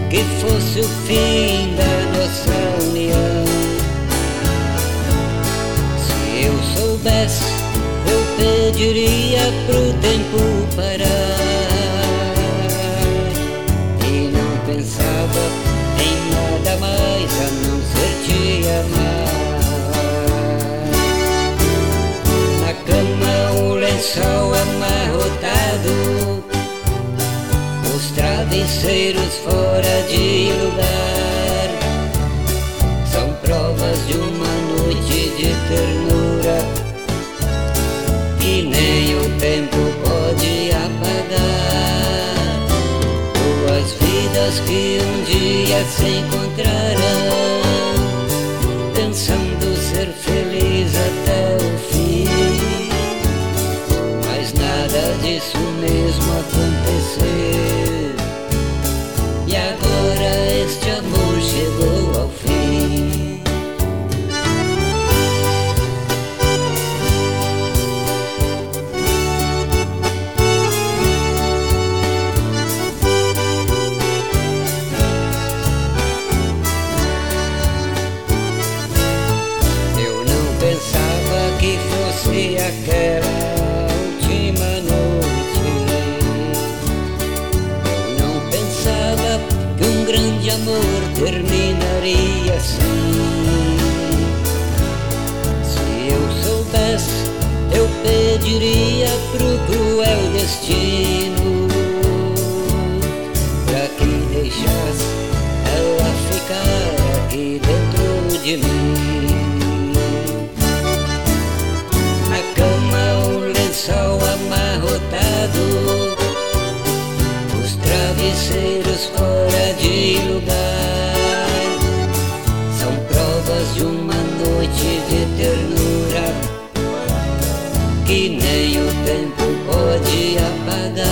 que fosse o fim da nossa união. Se eu soubesse, eu pediria pro tempo parar e não pensava em nada mais a não ser te amar. Na cama o lençol amarrotado, os travesseiros fora de lugar, são provas de uma noite de ternura que nem o tempo pode apagar. Duas vidas que um dia se encontrarão, pensando ser feliz até o fim, mas nada disso mesmo aconteceu. E agora este amor chegou ao fim. Eu não pensava que fosse aquela última noite. Eu não pensava que um grande amor terminaria assim. Se eu soubesse, eu pediria pro cruel destino pra que deixasse ela ficar aqui dentro de mim. Na cama o lençol amarrotado, os travesseiros fora de lugar, são provas de uma noite de ternura que nem o tempo pode apagar.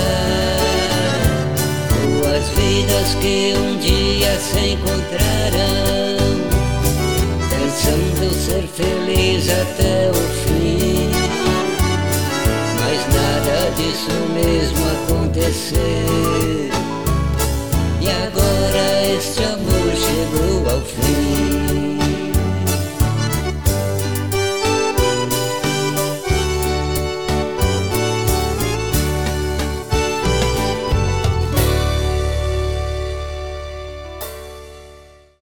Duas vidas que um dia se encontrarão, pensando ser feliz até o fim, mas nada disso mesmo aconteceu. E agora este amor chegou ao fim.